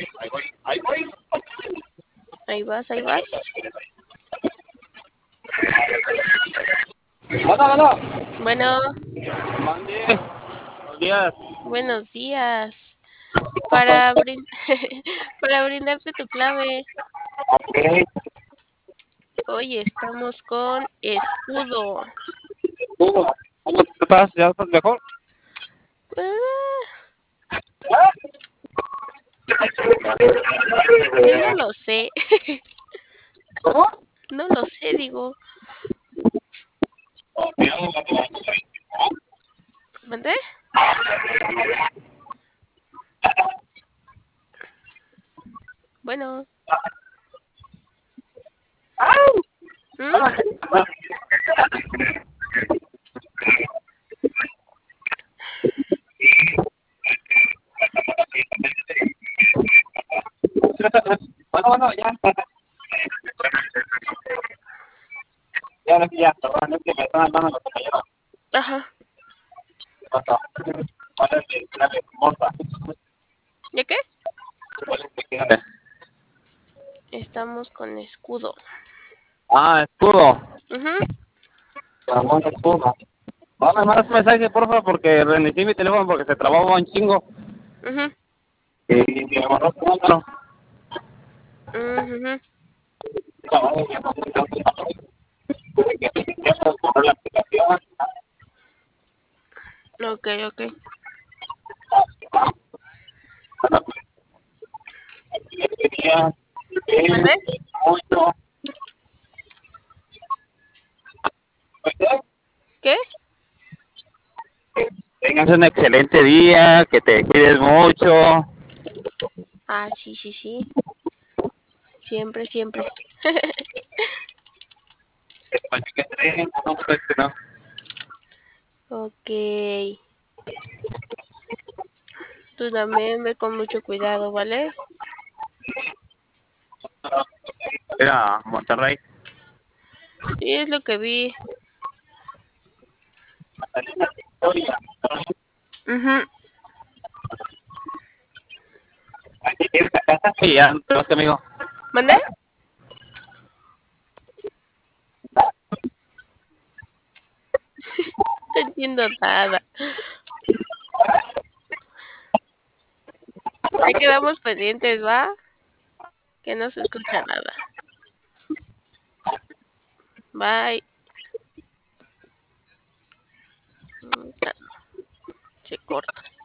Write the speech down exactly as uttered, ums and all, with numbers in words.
Ahí voy, ahí voy. Ahí vas, ahí vas. Bueno, bueno. Bueno, Mande. Buenos días. buenos días. Pasó. Para, brin- para brindarte tu clave, Ok. hoy estamos con escudo. ¿Cómo cómo estás? ¿Ya estás mejor? Ah, pues no lo sé, ¿Cómo? no lo sé, digo. ¿Mandé? Bueno. ¿Mm? Bueno, bueno, ya. Ya, ya, perdón, es que me están dando los compañeros. Ajá. ¿Qué pasó? ¿Cuál es mi clave? Morta. ¿Ya qué? ¿Cuál es mi clave? Estamos con escudo. Ah, escudo. Ujú, Ramón escudo. No me mandas un mensaje, porfa, porque reinicié mi teléfono porque se trababa un chingo. ujú, Y me mandó tu número. ujú. La aplicación. Ok, ok. Quería ¿Mandé? mucho. ¿Qué? Tengas un excelente día, que te cuides mucho. Ah, sí, sí, sí. Siempre, siempre. Ok. Tú también ve con mucho cuidado, ¿vale? Mira, Monterrey. Sí, es lo que vi. Ujú. Y ya, pero es que amigo. ¿Mandé? No entiendo nada. Ahí quedamos pendientes, ¿va? Que no se escucha nada. Bye. Mm, ta- Se corta.